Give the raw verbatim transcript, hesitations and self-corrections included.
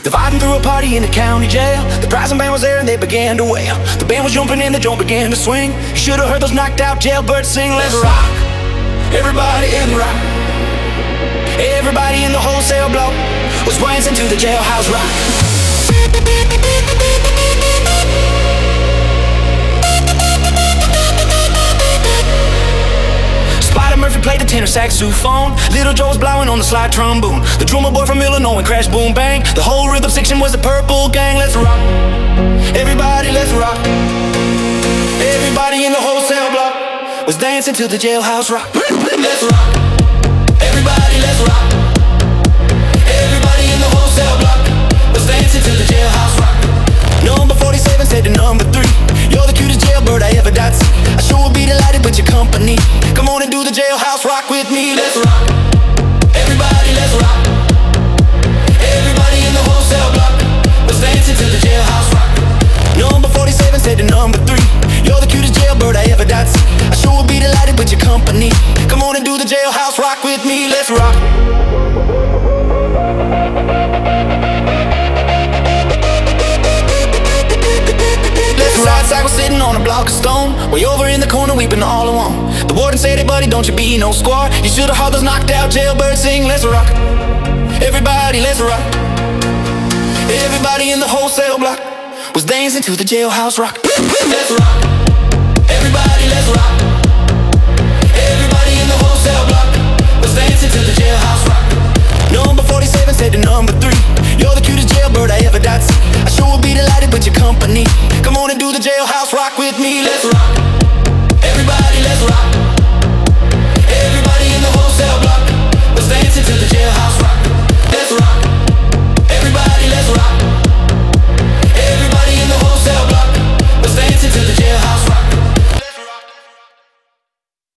The vibing through a party in the county jail. The prison band was there and they began to wail. The band was jumping and the joint began to swing. You should have heard those knocked out jailbirds sing. Let's rock, everybody in the rock. Everybody in the wholesale block was dancing to the jailhouse rock. Spider Murphy played the tenor saxophone. Little Joe was blowing on the slide trombone. The drummer boy from Illinois and crash boom bang. The whole rhythm section was the Purple Gang. Let's rock, everybody, let's rock. Everybody in the wholesale block was dancing to the jailhouse rock. Let's rock, everybody, let's rock. Everybody in the wholesale block was dancing to the jailhouse rock. Number forty-seven said to number three, you're the cutest jailbird I ever did see. I sure would be delighted with your company. Come on and do the jailhouse rock with me. Let's rock, everybody, let's rock. Everybody in the wholesale block was dancing to the jailhouse rock. Number forty-seven said to number three, you're the cutest jailbird I ever did see. I sure would be delighted with your company. Come on and do the jailhouse rock with me. Let's rock. I was sitting on a block of stone, way over in the corner weeping all alone. The warden said, hey buddy, don't you be no squad. You should have heard those knocked out jailbirds sing. Let's rock, everybody, let's rock. Everybody in the wholesale block was dancing to the jailhouse rock. Let's rock, everybody, let's rock. Everybody in the wholesale block was dancing to the jailhouse rock. Number forty-seven said to number three, you're the cutest jailbird I ever did see. I sure would be delighted with your company. Come on and do the jailhouse rock.